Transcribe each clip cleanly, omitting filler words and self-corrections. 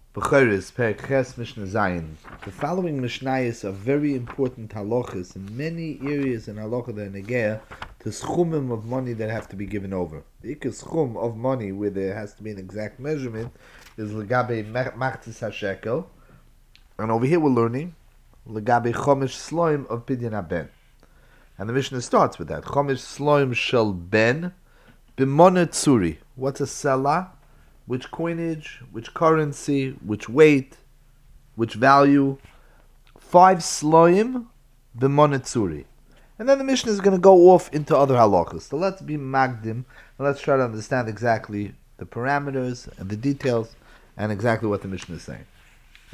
B'choros, Perek Ches, Mishnah Zayin. The following Mishnayos are very important halachas in many areas in halacha that are negea to schumim of money that have to be given over. The ikar schum of money where there has to be an exact measurement is legabe machzis hashekel, and over here we're learning legabe chomish sloim of pidyon haben. And the Mishnah starts with that. Chomish sloim shel ben b'mona tzuri. What's a selah? Which coinage, which currency, which weight, which value. 5 sloim b'mona tzuri. And then the Mishnah is going to go off into other halachas. So let's be magdim, and let's try to understand exactly the parameters and the details, and exactly what the Mishnah is saying. The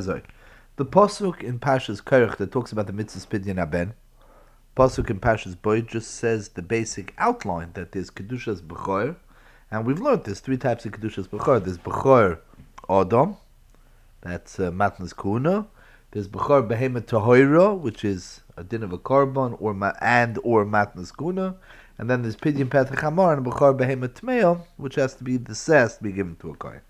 pasuk in Parshas Korach that talks about the mitzvahs pidyon haben, pasuk in Parshas Bo just says the basic outline that there's kedushas b'chor, and we've learned there's 3 types of kedushas b'chor. There's b'chor adam, that's matnas kuna. There's b'chor behema tahoira, which is a din of a korban or matnas kuna, and then there's pidyon petach hamar and b'chor behema tmeya, which has to be the sess to be given to a kohen.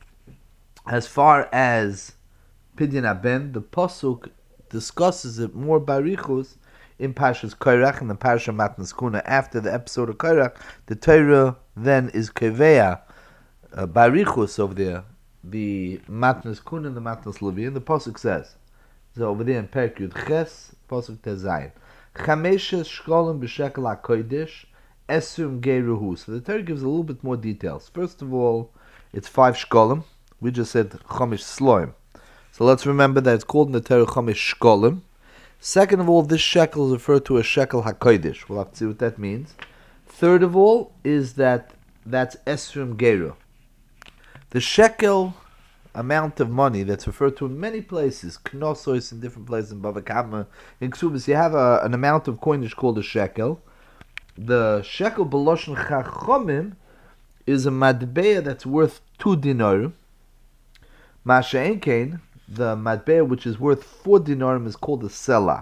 As far as pidyon haben, the pasuk discusses it more barichus in Parshas Korach and the Parsha Matnas Kuna. After the episode of Korach, the Torah then is keveya barichus over there, the Matnas Kuna and the Matnas Levi, and the pasuk says, so over there in Perek Yud Ches, pasuk Tezayin, Chameshes shkolim b'shekel hakodesh esum geruhu. So the Torah gives a little bit more details. First of all, it's 5 shkolim. We just said chomish sloim. So let's remember that it's called in the Torah chomish shkolim. Second of all, this shekel is referred to as shekel hakodesh. We'll have to see what that means. Third of all is that's esrim geru. The shekel amount of money that's referred to in many places, knossos in different places, in Bava Kama, in Ksubis, you have an amount of coinage called a shekel. The shekel b'loshen chachomim is a madbeya that's worth 2 dinar. Masha'en kain, the matbeah which is worth 4 dinarim is called a selah.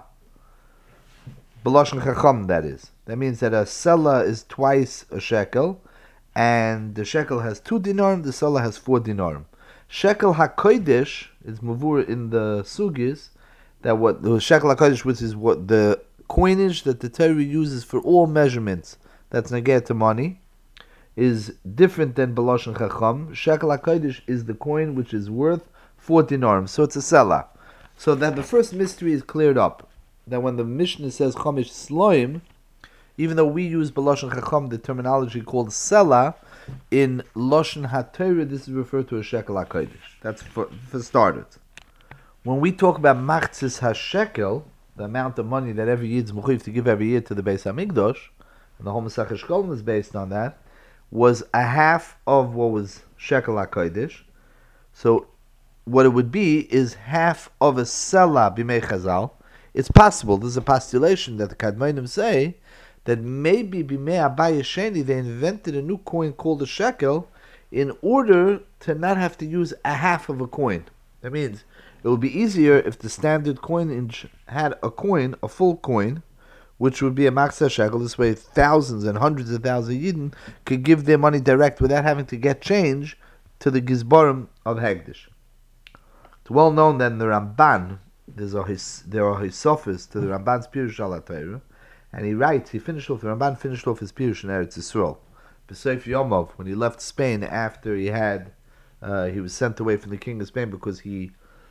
B'lashon chacham, that is. That means that a selah is twice a shekel, and the shekel has 2 dinarim, the selah has 4 dinarim. Shekel hakodesh is mavur in the sugis, that what the shekel hakodesh, which is what the coinage that the Torah uses for all measurements, that's negeh to money, is different than b'lashon chacham. Shekel hakodesh is the coin which is worth 4 dinarim, so it's a selah. So that the first mystery is cleared up. That when the Mishnah says chomish sloim, even though we use b'lashon chacham the terminology called selah, in lashon haTorah this is referred to as shekel hakodesh. That's for starters. When we talk about machzis hashekel, the amount of money that every yid is mechuyev to give every year to the Beis Hamikdash, and the whole Masechah Shkolim is based on that, was a half of what was shekel hakodesh. So what it would be is half of a selah b'mei chazal. It's possible, there's a postulation that the Kadmonim say, that maybe b'mei Abaye Sheni they invented a new coin called a shekel in order to not have to use a half of a coin. That means it would be easier if the standard coinage had a coin, a full coin, which would be a machzah shekel. This way thousands and hundreds of thousands of Yidden could give their money direct without having to get change to the Gizbarim of Hegdish. It's well known that in the Ramban, there are his sophists to the Ramban's Pirush al HaTorah, and the Ramban finished off his Pirush in Eretz Yisrael. B'Seif Yomov, when he left Spain after he was sent away from the king of Spain because he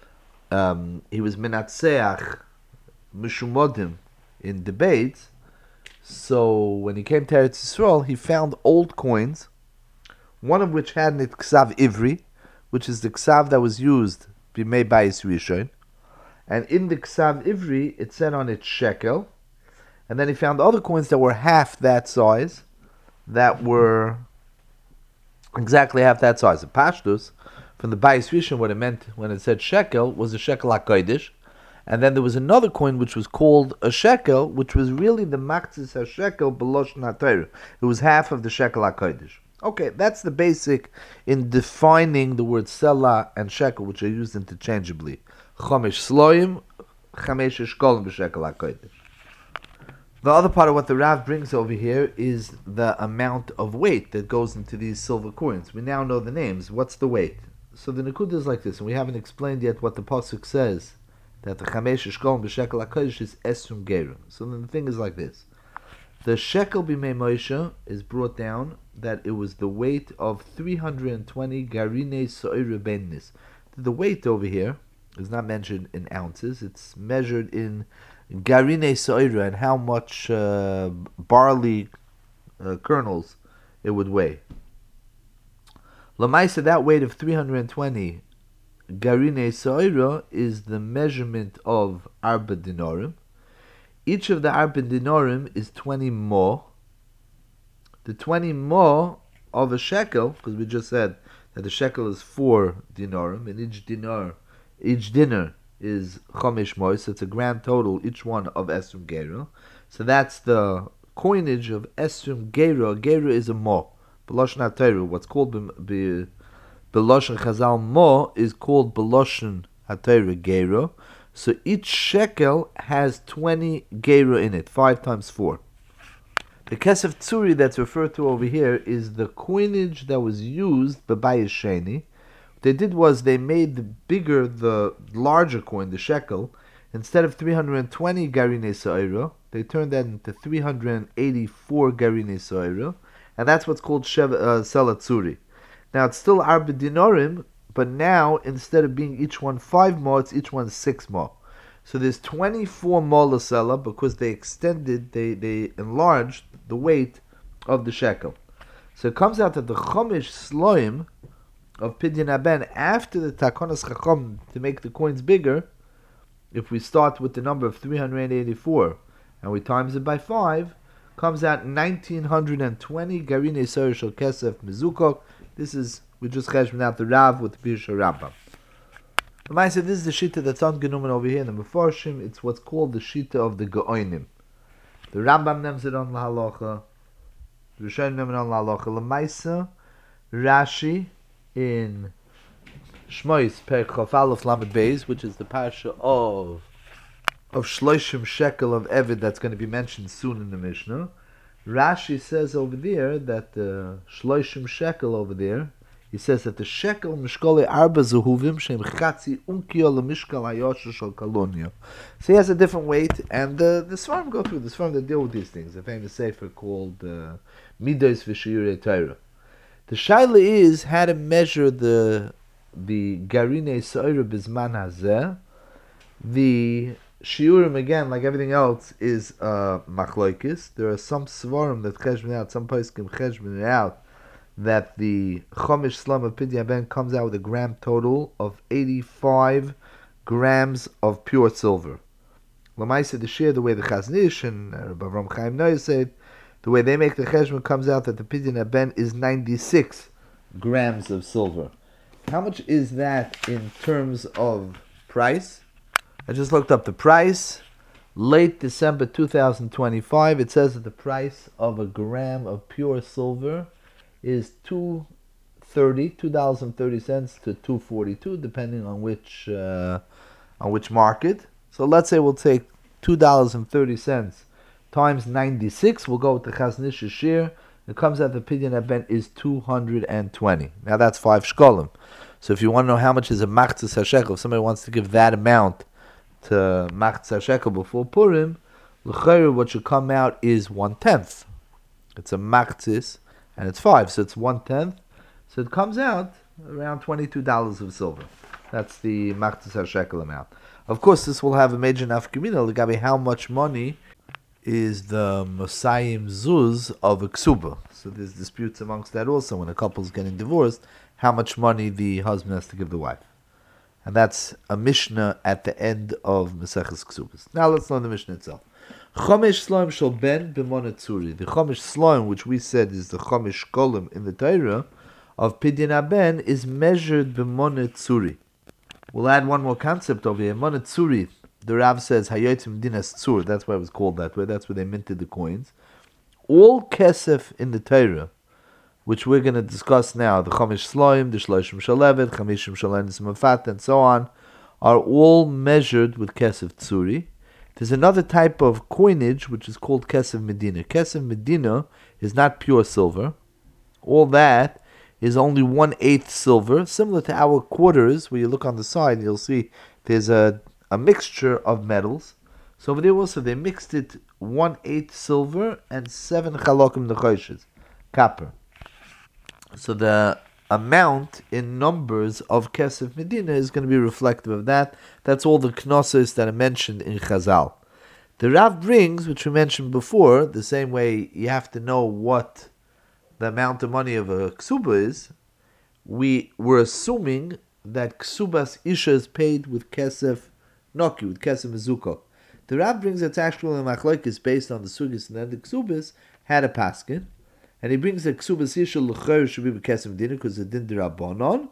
was minatseach mishumodim in debates. So when he came to Eretz Yisrael, he found old coins, one of which had an ksav ivri, which is the ksav that was used b'mei bayis rishon, and in the ksav ivri it said on it shekel, and then he found other coins that were half that size, that were exactly half that size. The pashtus from the bayis rishon, what it meant when it said shekel was a shekel hakodesh, and then there was another coin which was called a shekel, which was really the machzis hashekel b'loshen haTorah. It was half of the shekel hakodesh. Okay, that's the basic in defining the word selah and shekel, which are used interchangeably. Chomish sloim, chamesh shkolim b'shekel hakodesh. The other part of what the Rav brings over here is the amount of weight that goes into these silver coins. We now know the names. What's the weight? So the Nakuda is like this, and we haven't explained yet what the Pasuk says, that the Chamesh Shkolim b'Shekel HaKodesh is Esrum Geru. So then the thing is like this. The Shekel B'mei Moshe is brought down that it was the weight of 320 Garine So'ira Bennis. The weight over here is not mentioned in ounces, it's measured in Garine So'ira and how much barley kernels it would weigh. Lamaisa, that weight of 320 Garine So'ira is the measurement of Arba Dinarim. Each of the Arba Dinarim is 20 mo. The 20 mo of a shekel, because we just said that the shekel is 4 dinarim, and each dinar is chomish mo, so it's a grand total, each one of Esrum Geru. So that's the coinage of Esrum Geru. Geru is a mo. B'loshen HaTorah, what's called B'loshen Chazal mo is called B'loshen HaTorah Geru. So each shekel has 20 geru in it, 5 times 4. The kesef tzuri that's referred to over here is the coinage that was used by Bayis Sheni. What they did was they made the larger coin, the shekel, instead of 320 garine sa'ira, they turned that into 384 garine sa'ira, and that's what's called sela tzuri. Now it's still arba dinarim, but now, instead of being each one 5 mo, it's each one 6 mo. So there's 24 mo l'sela because they extended, they enlarged the weight of the shekel. So it comes out that the chomish sloim of Pidyon Haben, after the takonas chacham to make the coins bigger, if we start with the number of 384 and we times it by 5, comes out 1920 garine soyer shel kesef mezukok. This is, we just cheshbon out the Rav with the Pirush Rambam. The Mai said this is the Shita that's on Genumen over here in the Mefarshim. It's what's called the Shita of the Geoinim. The Rambam names it on La Halacha. The Rishonim names it on La Halacha. L'maisa, Rashi in Shmois Perek Chof Aleph Lamed Beis, which is the parasha of Shloshim Shekel of Eved that's going to be mentioned soon in the Mishnah. Rashi says over there that the Shloshim Shekel over there, he says that the Shekel Mishkole Arba Zehuvim Shem Chatzi Unkio LeMishkal Hayosha Shal Kalonia. So he has a different weight, and the Svarim go through, the Svarim that deal with these things. A famous sefer called Midos V'Shiyurei Torah. The Shaila is how to measure the Garine So'ira Bizman Hazeh. The Shiurim, again, like everything else, is machloikis. There are some svarim that cheshbon out, some poskim cheshbon out, that the chomish slum of Pidyon Haben comes out with a gram total of 85 grams of pure silver. Lamaisa the shir, the way the Chaznish and Rabbi Avraham Chaim Noy said, the way they make the cheshbon comes out that the Pidyon Haben is 96 grams of silver. How much is that in terms of price? I just looked up the price. Late December 2025, it says that the price of a gram of pure silver is $2.30 to $2.42, depending on which market. So let's say we'll take $2.30 times 96. We'll go with the Chaznish shir. It comes out the Pidyon Haben is 220. Now that's 5 shkolim. So if you want to know how much is a machzis hashekel, if somebody wants to give that amount to machzis hashekel before Purim, l'chayr, what should come out is 1/10. It's a machzis, and it's 5, so it's 1/10. So it comes out around $22 of silver. That's the machzis hashekel amount. Of course, this will have a major nafkamina regarding how much money is the Mosayim Zuz of a Ksuba. So there's disputes amongst that also when a couple's getting divorced, how much money the husband has to give the wife. And that's a Mishnah at the end of Maseches Ksubas. Now let's learn the Mishnah itself. Chomesh Sloim shall ben b'monet tzuri. The Chomesh Sloim, which we said is the Chomesh Kolim in the Torah, of Pidyon Haben is measured b'monet tzuri. We'll add one more concept over here. Monet tzuri, the Rav says, Hayotim dinas tzur, that's why it was called that way, that's where they minted the coins. All kesef in the Torah, which we're going to discuss now, the Chomesh Sloim, the Shloshim Shalevet, Chamishim Shalenis Mafat, and so on, are all measured with kesef tzuri. There's another type of coinage, which is called kesef medina. Kesef medina is not pure silver. All that is only 1/8 silver, similar to our quarters, where you look on the side, you'll see there's a mixture of metals. So over there also, they mixed it 1/8 silver and 7 chalokim nechoshes, copper. So the amount in numbers of Kesef Medina is going to be reflective of that. That's all the knossos that are mentioned in Chazal. The Rav brings, which we mentioned before, the same way you have to know what the amount of money of a ksuba is. We were assuming that ksubas isha is paid with Kesef Noki, with Kesef Mezukah. The Rav brings it's actually a machlokes based on the sugis, and then the ksubas had a paskin. And he brings the ksubas isha l'chayr should be b'kesef medina because it didn't rabbanon,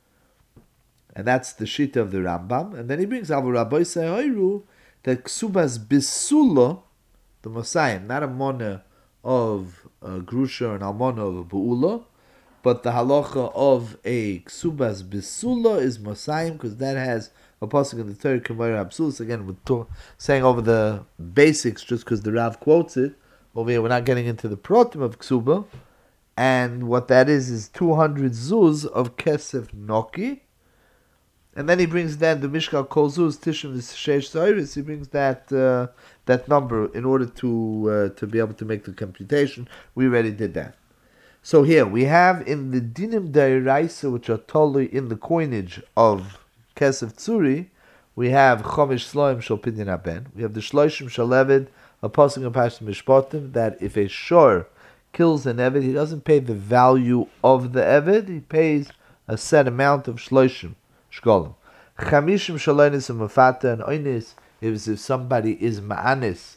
and that's the shita of the Rambam. And then he brings avu rabbi sayayru that ksubas bisula, the Mosayim, not a mona of grusha and almona of a beula, but the halacha of a ksubas bisula is Mosayim because that has a pasuk in the Torah K'mar Absulus. Again, we're saying over the basics just because the Rav quotes it. Over here, we're not getting into the protim of ksuba, and what that is 200 zuz of kesef noki, and then he brings then the mishkal kol zuz tishim sheish zayris. He brings that number in order to be able to make the computation. We already did that. So here we have in the dinim da'iraisa, which are totally in the coinage of kesef tzuri, we have chomish sloim shel pidyon haben. We have the shloishim shel eved, a pasuk in Parashat Mishpatim, that if a shor kills an eved, he doesn't pay the value of the eved, he pays a set amount of shloishim shkolim. Chamishim shalonis and mafata and oinis, if somebody is ma'anis,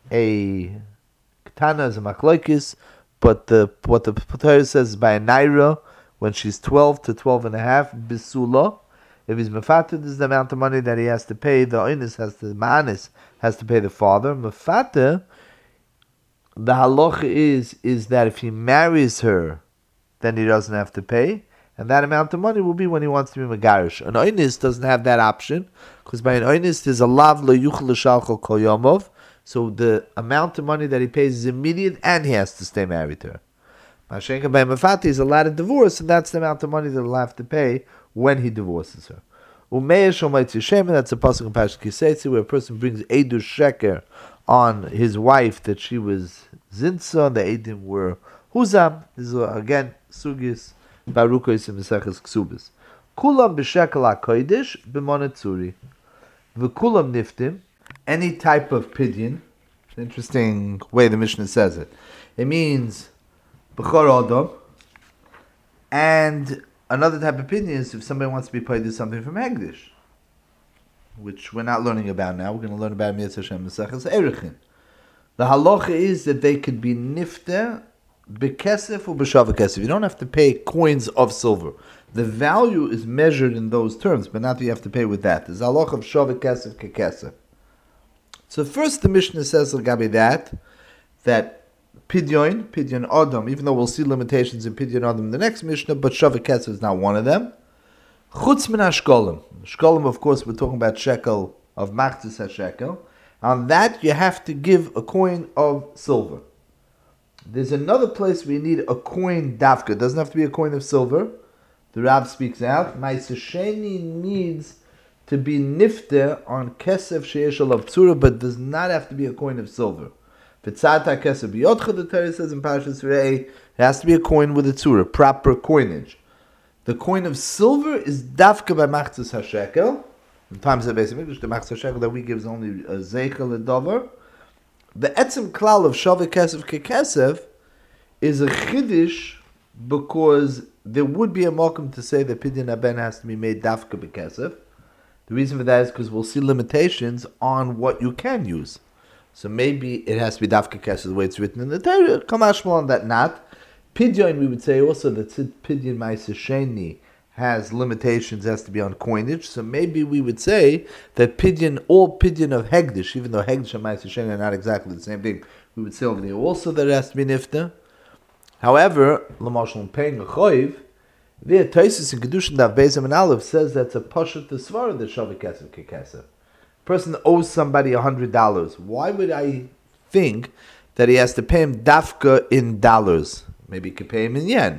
a ketana is a machlokes, but what the Torah says is by a naira, when she's 12 to 12 and a half, bisula. If he's mefater, this is the amount of money that he has to pay. The oinus ma'anis has to pay the father. Mefater, the halacha is that if he marries her, then he doesn't have to pay, and that amount of money will be when he wants to be megarish. An oinus doesn't have that option because by an oinus there's a lav lo yuchel l'shalchol kol yomov, so the amount of money that he pays is immediate, and he has to stay married to her. Mashenka by mefater is allowed to divorce, and that's the amount of money that he'll have to pay when he divorces her. That's a pasuk in Parashat Kiseitzi where a person brings Eidur Sheker on his wife that she was Zinsa, and the Eidim were Huzam. This is again Sugis Barukos in Meseches Ksubis. Kulam b'shekel hakodesh b'monetzuri. V'kulam niftim, any type of pidyon. Interesting way the Mishnah says it. It means b'chor adam, and another type of opinion is if somebody wants to be paid something from Hegdish, which we're not learning about now. We're going to learn about Mitzvah Hashem Meseches Erechin. The halacha is that they could be nifter bekesef or b'shava kesef. You don't have to pay coins of silver. The value is measured in those terms, but not that you have to pay with that. There's halacha of shava kesef kekesef. So first the Mishnah says l'gabi that Pidyon Adam, even though we'll see limitations in Pidyon Adam in the next Mishnah, but Shavak Kesef is not one of them. Chutz min hashkolim. Shkolim, of course, we're talking about shekel of machzis hashekel. On that, you have to give a coin of silver. There's another place where you need a coin dafka. It doesn't have to be a coin of silver. The Rab speaks out. Ma'aseh needs to be nifter on kesef sheyesh alav tzura, but does not have to be a coin of silver. V'tzata kesef biyotcha, the Torah says in Parashat Surei, it has to be a coin with a tzura, proper coinage. The coin of silver is dafka by machzis hashekel. In times of basic English, the machzis hashekel that we give is only a zeichel a dover. The etzem klal of shavik kesef kekesef is a chiddush because there would be a malkum to say that pidyon haben has to be made dafka bekesef. The reason for that is because we'll see limitations on what you can use. So maybe it has to be dafka kesef the way it's written in the Torah. Kamashmal on that not. Pidyon, we would say also that pidyon ma'aseh sheni has limitations, has to be on coinage. So maybe we would say that pidyon, all pidyon of hegdish, even though hegdish and ma'aseh sheni are not exactly the same thing, we would say over there also that it has to be nifta. However, l'mashal paying a choiv, there Taisus in Kedushin Daf Beis and Aleph says that's a pashat the svara the shavik kesef kekesef. Person owes somebody $100. Why would I think that he has to pay him dafka in dollars? Maybe he could pay him in yen.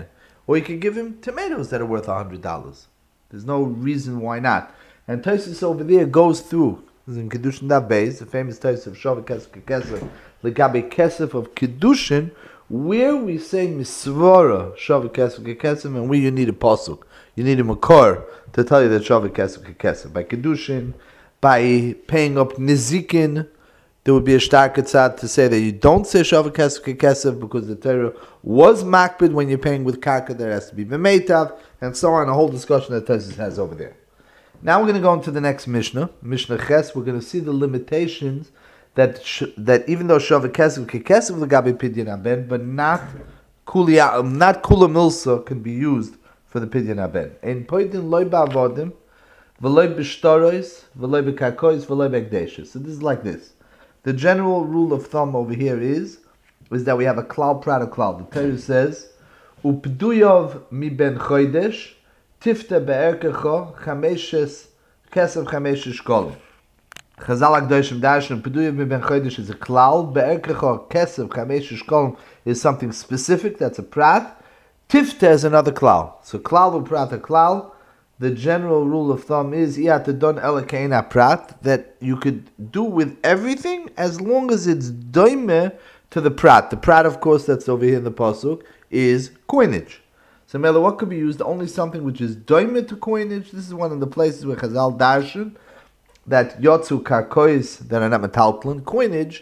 or you could give him tomatoes that are worth $100. There's no reason why not. And Tosfos over there goes through, this is in Kedushin Daf Beis, the famous Tosfos of Shavah Kesef Kekesef, Legabe Kesef of Kedushin, where we say Misvara Shavah Kesef Kekesef, and where you need a pasuk, you need a makor to tell you that Shavah Kesef Kekesef. By Kedushin, by paying up Nizikin, there would be a stark tzad to say that you don't say Shavah Kesef Kekesef because the Torah was makbid when you're paying with karka, there has to be b'meitav, and so on, a whole discussion that Tosfos has over there. Now we're going to go into the next Mishnah, Mishnah Ches. We're going to see the limitations that even though Shavah Kesef Kekesef l'gabe Pidyon Haben, but not Kula Milsa can be used for the Pidyon Haben. Ein poidin loy ba'avodim, v'loy b'shtarois, v'loy b'karkois, v'loy b'ekdeshes. So this is like this. The general rule of thumb over here is that we have a klal prat of klal. The Torah says, "Upduyov mi ben chodesh tifta be'erkecho chameshes kesef chameshes shkolim." Chazal Akdoshim Darshan Upduyov mi ben chodesh is a klal. Be'erkecho kesef chameshes shkolim is something specific. That's a prat. Tifta is another klal. So klal uprat a klal. The general rule of thumb is prat, that you could do with everything as long as it's doime to the prat. The prat, of course, that's over here in the pasuk, is coinage. So, Mela, what could be used? Only something which is doime to coinage. This is one of the places where Chazal darshan that yotzu karkois that are not metaltlin. Coinage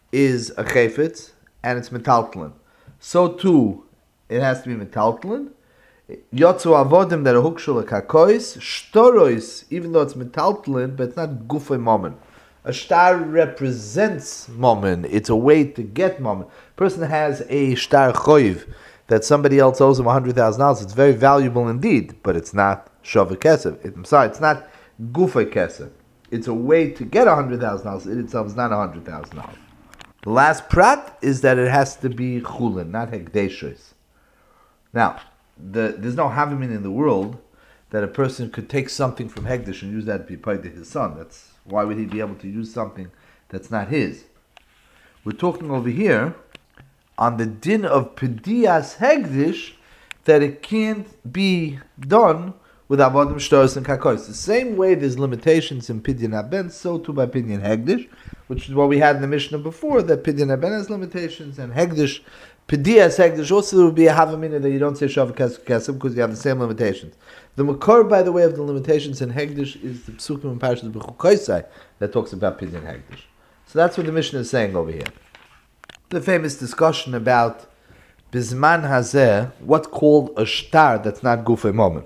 is a chayfetz and it's metaltlin. So too, it has to be metaltlin. Yotzu avodim that are hukshul kakois, shtorois, even though it's metaltlin, but it's not gufay moment. A star represents moment. It's a way to get moment. Person has a star choiv that somebody else owes him $100,000. It's very valuable indeed, but it's not shavah kesef. It's not gufay kesef. It's a way to get $100,000. It itself is not $100,000. The last prat is that it has to be chulin, not hekdeshos. Now, there's no havamin in the world that a person could take something from Hegdish and use that to be paid to his son. Why would he be able to use something that's not his? We're talking over here on the din of Pedias Hegdish, that it can't be done with Avodim Shtoros and Kakos. The same way there's limitations in Pidyon Haben, so too by Pidyon Hegdish, which is what we had in the Mishnah before, that Pidyon Haben has limitations, and Hegdish, Pedias Hegdish, also there would be a havamina that you don't say Shavah Kesef because you have the same limitations. The makor, by the way, of the limitations in Hegdish is the Psukim and Parshas B'chukoisai that talks about Pidyon Hegdish. So that's what the Mishnah is saying over here. The famous discussion about Bizman Hazeh, what's called a shtar that's not gufay moment.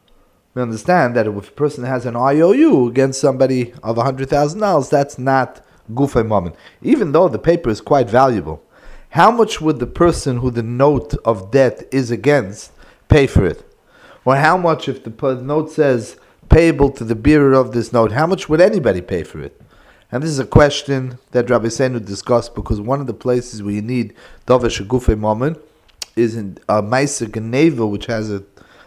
We understand that if a person has an IOU against somebody of $100,000, that's not gufay moment. Even though the paper is quite valuable. How much would the person who the note of debt is against pay for it? Or how much, if the note says payable to the bearer of this note, how much would anybody pay for it? And this is a question that Rabbi Seinu discussed, because one of the places where you need Dovesh Gufay Moment is in Maisa Geneva, which has an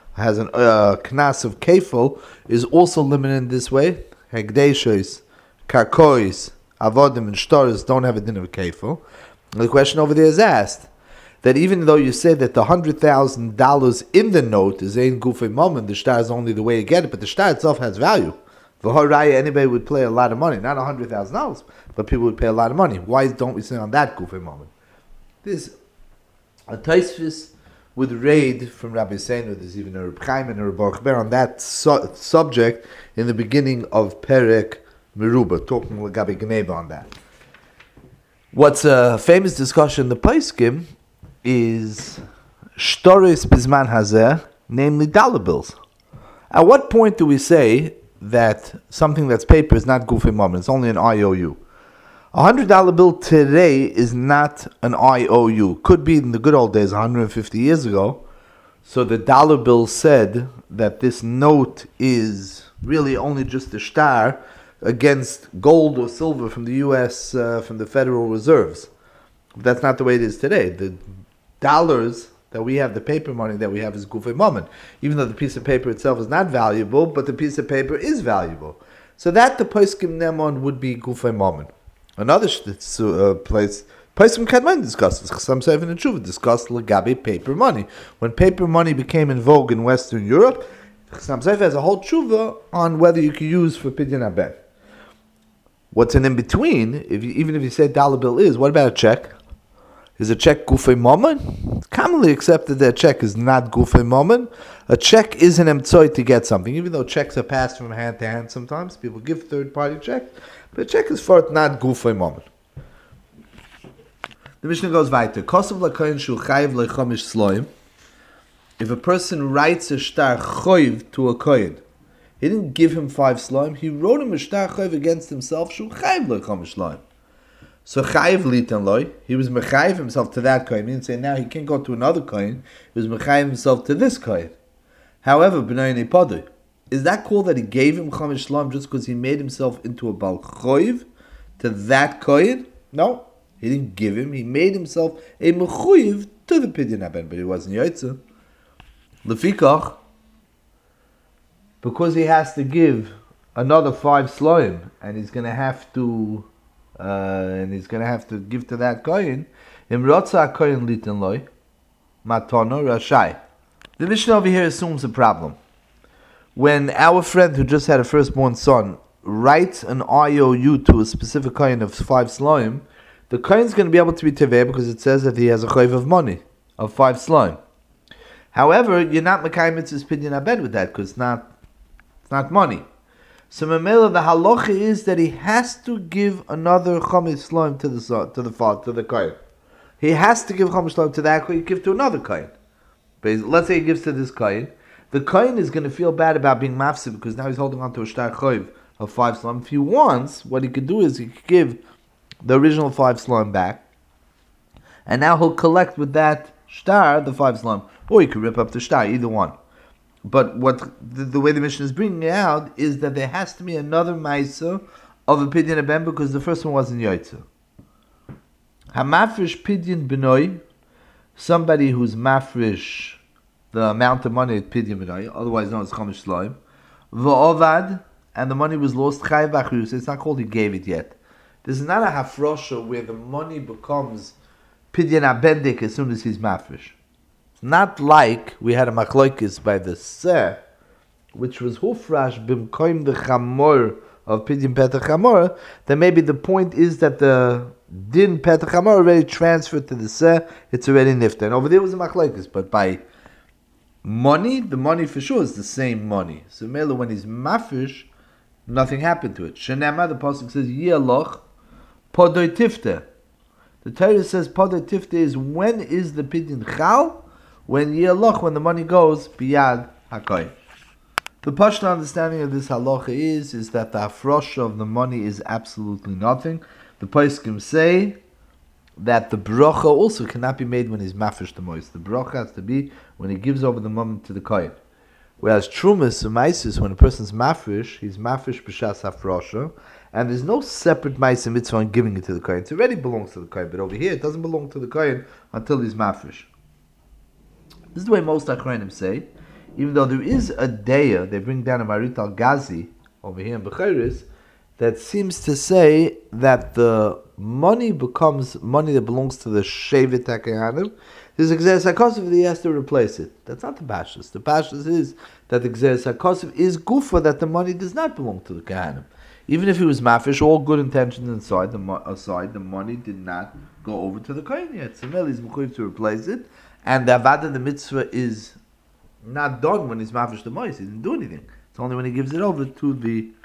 knas of kefil, is also limited in this way. Hegdeshos, karkois, avodim, and shtoros don't have a din of kefil. The question over there is asked that even though you say that the $100,000 in the note is ein gufay moment, the shtar is only the way you get it, but the shtar itself has value. V'horaya, anybody would pay a lot of money, not $100,000, but people would pay a lot of money. Why don't we say on that gufay moment? There's a Tosfos with raid from Rabbi Seinu. There's even a Reb Chaim and a Reb Baruch Ber on that subject in the beginning of Perek Meruba, talking with Gabi Geneva on that. What's a famous discussion in the Poskim is Shtoris Bizman Hazeh, namely dollar bills. At what point do we say that something that's paper is not gufay moment, it's only an IOU? $100 bill today is not an IOU. Could be in the good old days, 150 years ago. So the dollar bill said that this note is really only just a shtar against gold or silver from the U.S., from the Federal Reserves. That's not the way it is today. The dollars that we have, the paper money that we have, is gufay moment. Even though the piece of paper itself is not valuable, but the piece of paper is valuable. So that the poskim nemon would be gufay moment. Another place Paisim Kadman discussed this. Chassam Sofer and Tshuva discussed Lagabe paper money. When paper money became in vogue in Western Europe, Chassam Sofer has a whole Tshuva on whether you can use for Pidyon Haben. What's an in-between, even if you say dollar bill is, what about a check? Is a check Gufei Mammon? It's commonly accepted that a check is not Gufei Mammon. A check is an emtsoi to get something, even though checks are passed from hand to hand sometimes. People give third-party checks, but a check is for it not Gufei Mammon. The Mishnah goes weiter. Kosav l'koyin shul chayiv lechomish sloim. If a person writes a shtar choiv to a koyin, he didn't give him 5 sloim, he wrote him a shtar choiv against himself, shul chayiv lechomish sloim. So chayiv litan loy, he was mechayiv himself to that koyin. He didn't say now he can't go to another koyin, he was mechayiv himself to this koyin. However, b'nai nepodu, is that cool that he gave him chomish sloim just because he made himself into a bal choiv to that koyin? No. He didn't give him. He made himself a mechuyev to the Pidyon Haben, but he wasn't Yotzeh. Lefikach, because he has to give another 5 sloim, and he's going to have to, give to that kohen. Imrotza kohen litin loy, matono rashai. The Mishnah over here assumes a problem. When our friend who just had a firstborn son writes an IOU to a specific kohen of 5 sloim, the kohen is going to be able to be teveh because it says that he has a chayv of money of 5 sloim. However, you're not mekayim mitzvahs Pidyon Haben with that because it's not money. So memela, the halacha is that he has to give another chomish sloim to the kohen. He has to give chomish sloim to that kohen. You give to another kohen. But let's say he gives to this kohen. The kohen is going to feel bad about being mafsid because now he's holding on to a shtar chayv of 5 sloim. If he wants, what he could do is he could give the original 5 sloim back, and now he'll collect with that shtar the 5 sloim, or he could rip up the shtar, either one. But what the way the Mishnah is bringing it out is that there has to be another ma'isa of a Pidyon Haben because the first one wasn't Yotzeh. Hamafresh Pidyon B'noi, somebody who's mafresh the amount of money at Pidyon B'noi, otherwise known as chomish sloim, v'ovad, and the money was lost, chayiv achrus. It's not called he gave it yet. This is not a hafrosha where the money becomes Pidyon Habendik as soon as he's mafresh. It's not like we had a machloikis by the seh, which was hufrash bimkoim the chamor of Pidyon Petach Chamor, then maybe the point is that the din Petach Chamor already transferred to the seh, it's already nifta. And over there was a machloikis, but by money, the money for sure is the same money. So Mela, when he's mafresh, nothing happened to it. Shenema, the pasuk says, Yaloch, Podoi Tifte. The Torah says Podoi Tifte is when is the Pidyon Chal? When Yaloch, when the money goes biyad hakoy. The pashto understanding of this halacha is that the afrosha of the money is absolutely nothing. The poskim say that the bracha also cannot be made when he's mafresh the moist. The bracha has to be when he gives over the money to the kohen. Whereas trumas and maisis, when a person's mafresh, he's mafresh b'shas afrosha, and there's no separate ma'aseh mitzvah on giving it to the kohen. It already belongs to the kohen, but over here it doesn't belong to the kohen until he's mafresh. This is the way most Acharonim say. Even though there is a daya, they bring down a Marit al-Ghazi over here in Bechiris, that seems to say that the money becomes money that belongs to the Shevet HaKahanim. There's a Gzeres HaKosov that he has to replace it. That's not the Pashtus. The Pashtus is that the Gzeres HaKosov is gufa, that the money does not belong to the Kahanim. Even if he was mafish, all good intentions aside, the money did not go over to the Kohen yet. So Mel is mechuyev to replace it, and the Avad the mitzvah is not done when he's mafish the mois. He didn't do anything. It's only when he gives it over to the